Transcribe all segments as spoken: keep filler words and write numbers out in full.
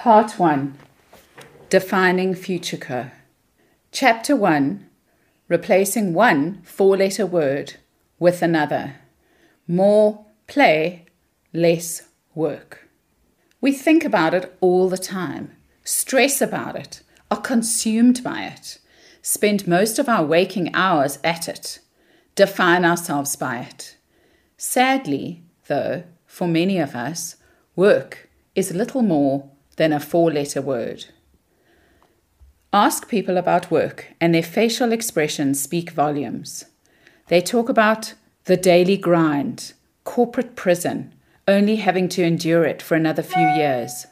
Part one. Defining FutureCo. Chapter one. Replacing one four-letter word with another. More play, less work. We think about it all the time, stress about it, are consumed by it, spend most of our waking hours at it, define ourselves by it. Sadly, though, for many of us, work is little more than a four-letter word. Ask people about work, and their facial expressions speak volumes. They talk about the daily grind, corporate prison, only having to endure it for another few years.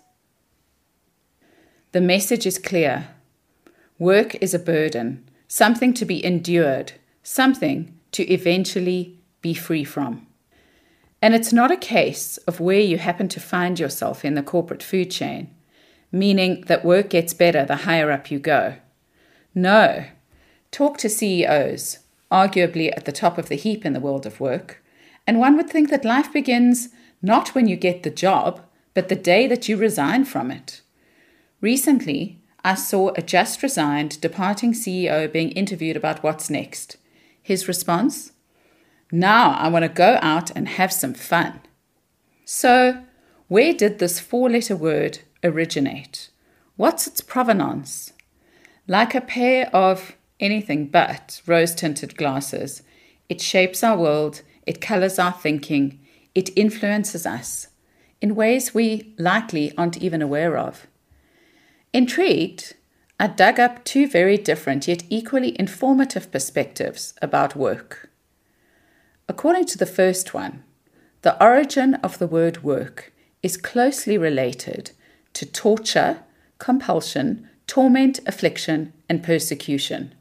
The message is clear. Work is a burden, something to be endured, something to eventually be free from. And it's not a case of where you happen to find yourself in the corporate food chain, meaning that work gets better the higher up you go. No. Talk to C E Os, arguably at the top of the heap in the world of work, and one would think that life begins not when you get the job, but the day that you resign from it. Recently, I saw a just resigned, departing C E O being interviewed about what's next. His response? Now I want to go out and have some fun. So, where did this four-letter word originate? What's its provenance? Like a pair of anything but rose-tinted glasses, it shapes our world, it colors our thinking, it influences us in ways we likely aren't even aware of. Intrigued, I dug up two very different yet equally informative perspectives about work. According to the first one, the origin of the word work is closely related to torture, compulsion, torment, affliction, and persecution.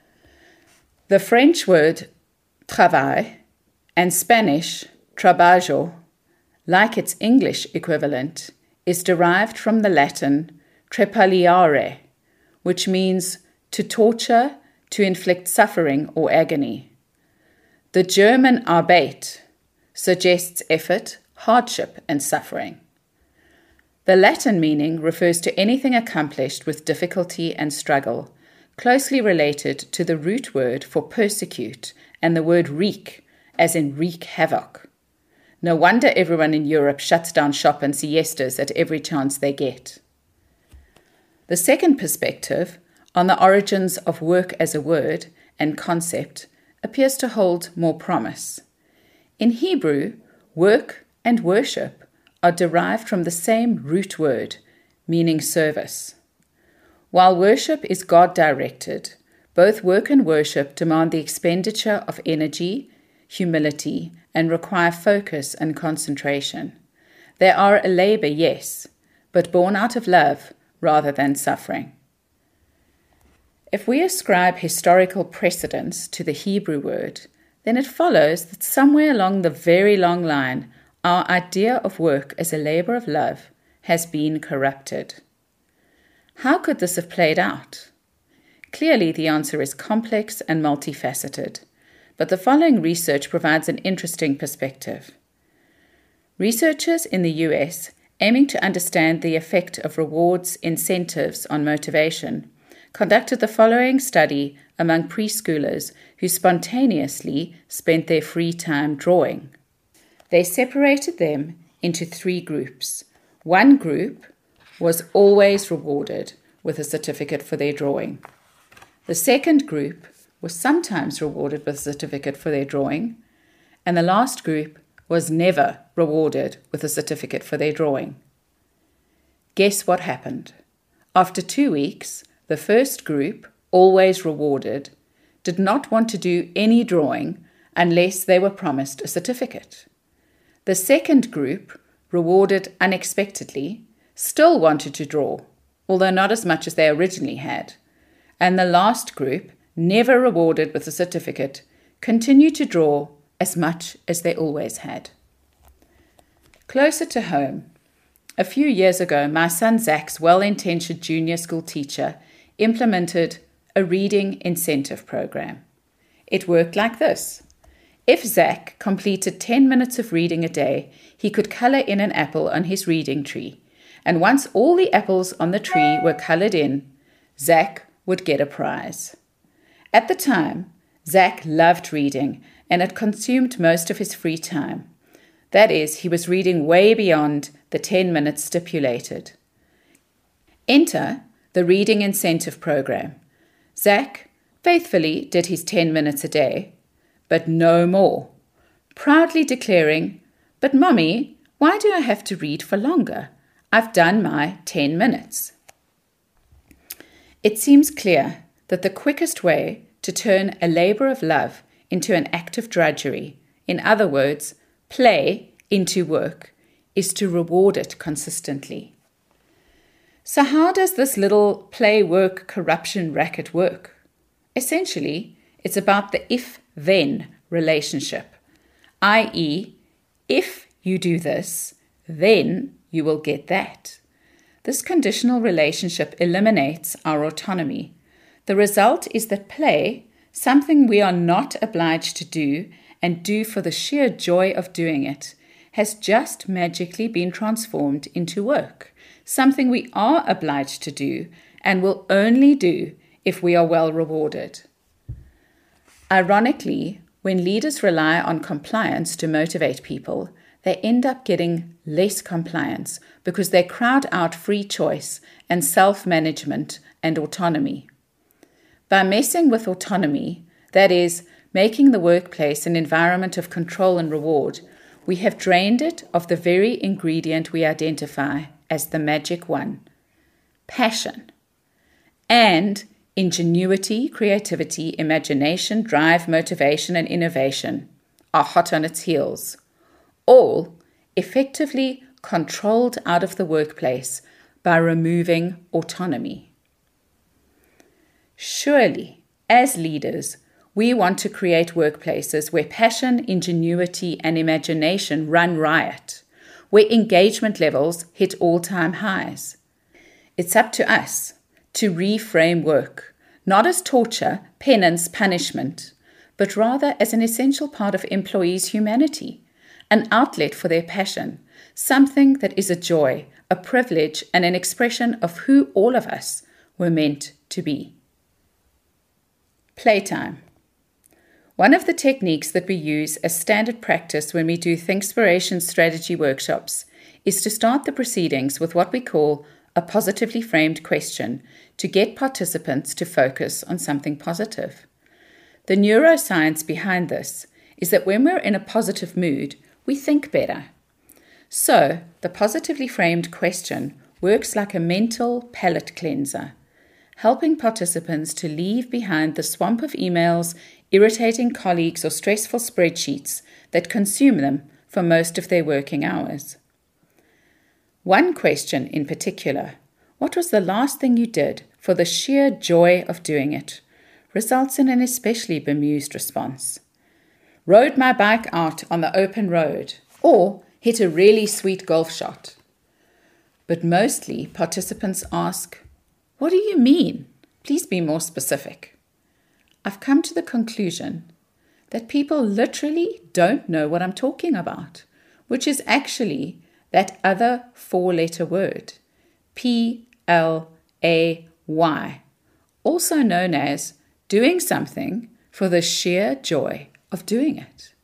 The French word travail and Spanish trabajo, like its English equivalent, is derived from the Latin trepaliare, which means to torture, to inflict suffering or agony. The German Arbeit suggests effort, hardship, and suffering. The Latin meaning refers to anything accomplished with difficulty and struggle, closely related to the root word for persecute and the word wreak, as in wreak havoc. No wonder everyone in Europe shuts down shop and siestas at every chance they get. The second perspective, on the origins of work as a word and concept, appears to hold more promise. In Hebrew, work and worship are derived from the same root word, meaning service. While worship is God-directed, both work and worship demand the expenditure of energy, humility, and require focus and concentration. They are a labor, yes, but born out of love rather than suffering. If we ascribe historical precedence to the Hebrew word, then it follows that somewhere along the very long line, our idea of work as a labor of love has been corrupted. How could this have played out? Clearly, the answer is complex and multifaceted, but the following research provides an interesting perspective. Researchers in the U S, aiming to understand the effect of rewards, incentives on motivation, conducted the following study among preschoolers who spontaneously spent their free time drawing. They separated them into three groups. One group was always rewarded with a certificate for their drawing. The second group was sometimes rewarded with a certificate for their drawing, and the last group was never rewarded with a certificate for their drawing. Guess what happened? After two weeks, the first group, always rewarded, did not want to do any drawing unless they were promised a certificate. The second group, rewarded unexpectedly, still wanted to draw, although not as much as they originally had. And the last group, never rewarded with a certificate, continued to draw as much as they always had. Closer to home, a few years ago, my son Zach's well-intentioned junior school teacher implemented a reading incentive program. It worked like this. If Zach completed ten minutes of reading a day, he could color in an apple on his reading tree, and once all the apples on the tree were colored in, Zach would get a prize. At the time, Zach loved reading and had consumed most of his free time. That is, he was reading way beyond the ten minutes stipulated. Enter the Reading Incentive Program. Zach faithfully did his ten minutes a day, but no more, proudly declaring, "But Mommy, why do I have to read for longer? I've done my ten minutes." It seems clear that the quickest way to turn a labor of love into an act of drudgery, in other words, play into work, is to reward it consistently. So how does this little play-work corruption racket work? Essentially, it's about the if-then relationship, that is, if you do this, then you will get that. This conditional relationship eliminates our autonomy. The result is that play, something we are not obliged to do and do for the sheer joy of doing it, has just magically been transformed into work, something we are obliged to do and will only do if we are well rewarded. Ironically, when leaders rely on compliance to motivate people, they end up getting less compliance because they crowd out free choice and self-management and autonomy. By messing with autonomy, that is, making the workplace an environment of control and reward, we have drained it of the very ingredient we identify as the magic one, passion. And ingenuity, creativity, imagination, drive, motivation, and innovation are hot on its heels, all effectively controlled out of the workplace by removing autonomy. Surely, as leaders, we want to create workplaces where passion, ingenuity, and imagination run riot, where engagement levels hit all-time highs. It's up to us to reframe work, not as torture, penance, punishment, but rather as an essential part of employees' humanity, an outlet for their passion, something that is a joy, a privilege, and an expression of who all of us were meant to be. Playtime. One of the techniques that we use as standard practice when we do Thinkspiration strategy workshops is to start the proceedings with what we call a positively framed question to get participants to focus on something positive. The neuroscience behind this is that when we're in a positive mood, we think better. So, the positively framed question works like a mental palate cleanser, helping participants to leave behind the swamp of emails, irritating colleagues, or stressful spreadsheets that consume them for most of their working hours. One question in particular, what was the last thing you did for the sheer joy of doing it, results in an especially bemused response. Rode my bike out on the open road, or hit a really sweet golf shot. But mostly participants ask, what do you mean? Please be more specific. I've come to the conclusion that people literally don't know what I'm talking about, which is actually that other four-letter word, P L A Y, also known as doing something for the sheer joy of doing it.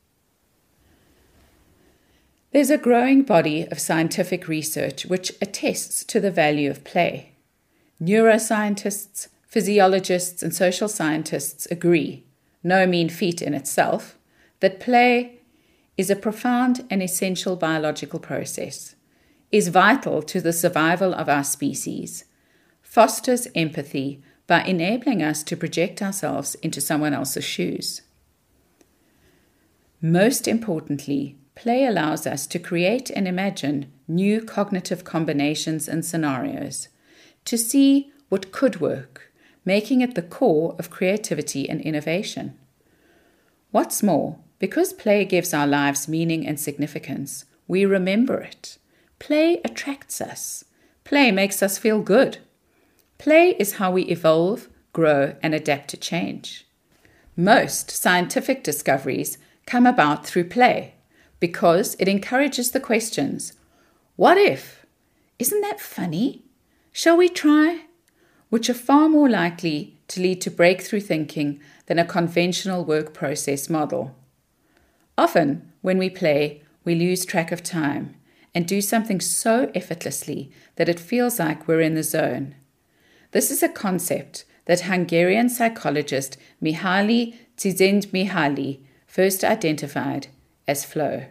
There's a growing body of scientific research which attests to the value of play. Neuroscientists, physiologists, and social scientists agree, no mean feat in itself, that play is a profound and essential biological process, is vital to the survival of our species, fosters empathy by enabling us to project ourselves into someone else's shoes. Most importantly, play allows us to create and imagine new cognitive combinations and scenarios, to see what could work, making it the core of creativity and innovation. What's more, because play gives our lives meaning and significance, we remember it. Play attracts us. Play makes us feel good. Play is how we evolve, grow, and adapt to change. Most scientific discoveries come about through play because it encourages the questions, what if? Isn't that funny? Shall we try? Which are far more likely to lead to breakthrough thinking than a conventional work process model. Often, when we play, we lose track of time and do something so effortlessly that it feels like we're in the zone. This is a concept that Hungarian psychologist Mihaly Csikszentmihalyi first identified as flow.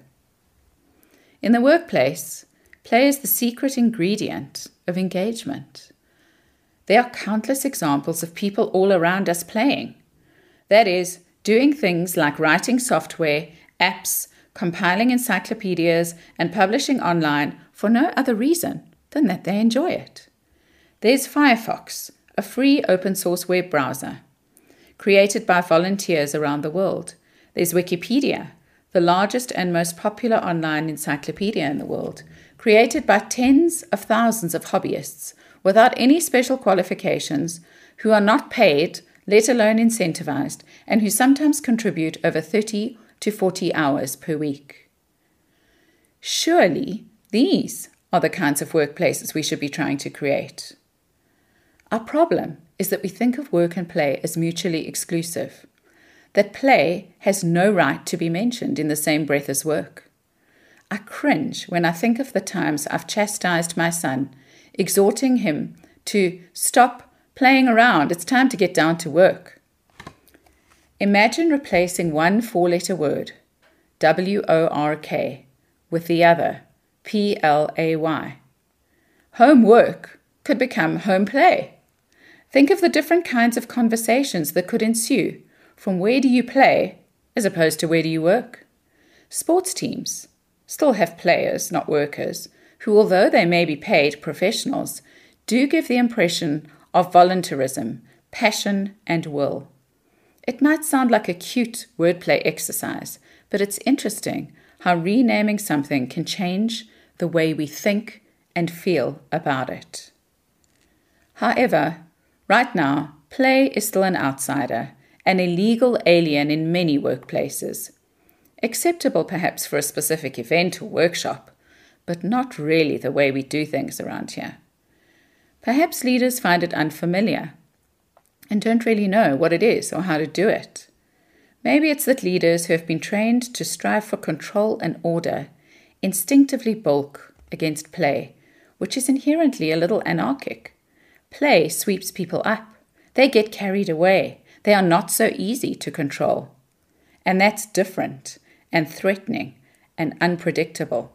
In the workplace, play is the secret ingredient of engagement. There are countless examples of people all around us playing. That is, doing things like writing software, apps, compiling encyclopedias, and publishing online for no other reason than that they enjoy it. There's Firefox, a free open-source web browser, created by volunteers around the world. There's Wikipedia, the largest and most popular online encyclopedia in the world, created by tens of thousands of hobbyists without any special qualifications, who are not paid, let alone incentivized, and who sometimes contribute over thirty to forty hours per week. Surely these are the kinds of workplaces we should be trying to create. Our problem is that we think of work and play as mutually exclusive, that play has no right to be mentioned in the same breath as work. I cringe when I think of the times I've chastised my son, exhorting him to stop playing around, it's time to get down to work. Imagine replacing one four-letter word, W O R K, with the other, P L A Y. Homework could become home play. Think of the different kinds of conversations that could ensue from where do you play as opposed to where do you work. Sports teams still have players, not workers, who, although they may be paid professionals, do give the impression of voluntarism, passion, and will. It might sound like a cute wordplay exercise, but it's interesting how renaming something can change the way we think and feel about it. However, right now, play is still an outsider, an illegal alien in many workplaces. Acceptable perhaps for a specific event or workshop, but not really the way we do things around here. Perhaps leaders find it unfamiliar and don't really know what it is or how to do it. Maybe it's that leaders who have been trained to strive for control and order instinctively balk against play, which is inherently a little anarchic. Play sweeps people up. They get carried away. They are not so easy to control. And that's different and threatening and unpredictable.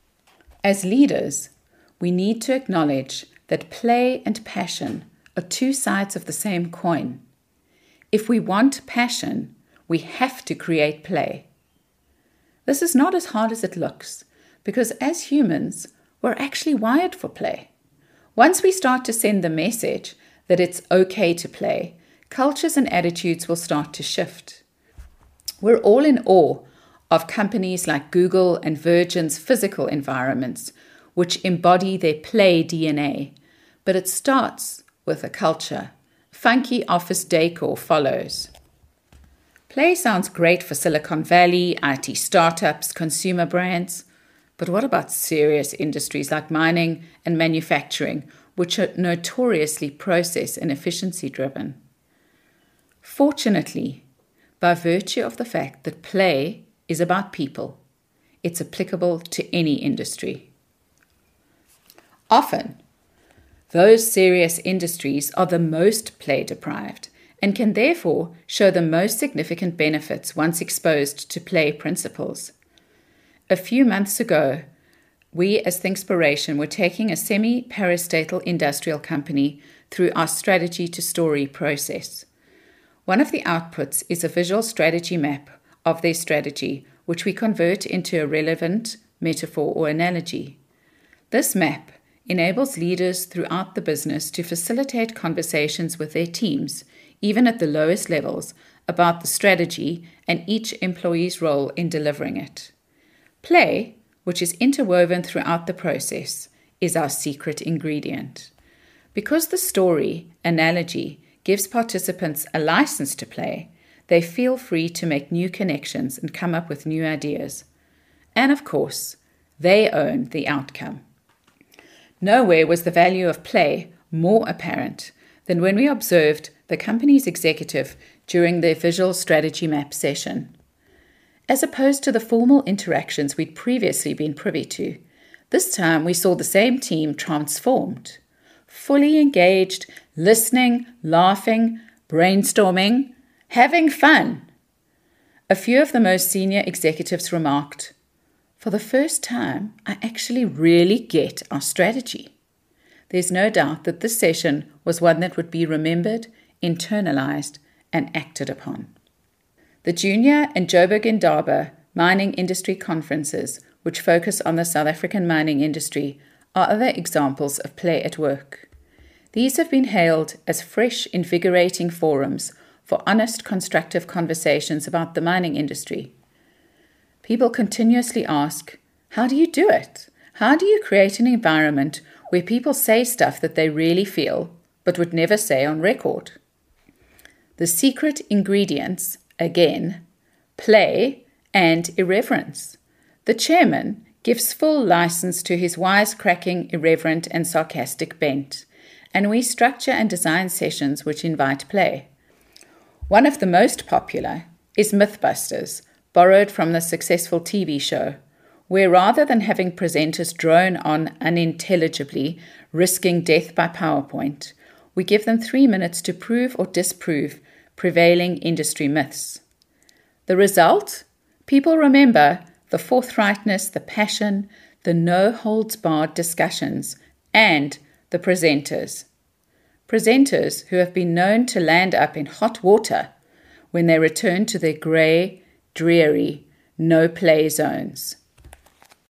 As leaders, we need to acknowledge that play and passion are two sides of the same coin. If we want passion, we have to create play. This is not as hard as it looks, because as humans, we're actually wired for play. Once we start to send the message that it's okay to play, cultures and attitudes will start to shift. We're all in awe of companies like Google and Virgin's physical environments, which embody their play D N A, but it starts with a culture. Funky office decor follows. Play sounds great for Silicon Valley, I T startups, consumer brands, but what about serious industries like mining and manufacturing, which are notoriously process and efficiency driven? Fortunately, by virtue of the fact that play is about people, it's applicable to any industry. Often, those serious industries are the most play-deprived and can therefore show the most significant benefits once exposed to play principles. A few months ago, we as Thinkspiration were taking a semi-parastatal industrial company through our strategy to story process. One of the outputs is a visual strategy map of their strategy, which we convert into a relevant metaphor or analogy. This map enables leaders throughout the business to facilitate conversations with their teams, even at the lowest levels, about the strategy and each employee's role in delivering it. Play, which is interwoven throughout the process, is our secret ingredient. Because the story, analogy, gives participants a license to play, they feel free to make new connections and come up with new ideas. And of course, they own the outcome. Nowhere was the value of play more apparent than when we observed the company's executive during their visual strategy map session. As opposed to the formal interactions we'd previously been privy to, this time we saw the same team transformed, fully engaged, listening, laughing, brainstorming, having fun. A few of the most senior executives remarked, "For the first time, I actually really get our strategy." There's no doubt that this session was one that would be remembered, internalized, and acted upon. The Junior and Joburg Indaba mining industry conferences, which focus on the South African mining industry, are other examples of play at work. These have been hailed as fresh, invigorating forums for honest, constructive conversations about the mining industry. People continuously ask, how do you do it? How do you create an environment where people say stuff that they really feel, but would never say on record? The secret ingredients, again, play and irreverence. The chairman gives full license to his wisecracking, irreverent, and sarcastic bent, and we structure and design sessions which invite play. One of the most popular is Mythbusters, borrowed from the successful T V show, where rather than having presenters drone on unintelligibly, risking death by PowerPoint, we give them three minutes to prove or disprove prevailing industry myths. The result? People remember the forthrightness, the passion, the no-holds-barred discussions, and the presenters. Presenters who have been known to land up in hot water when they return to their grey, dreary, no-play zones.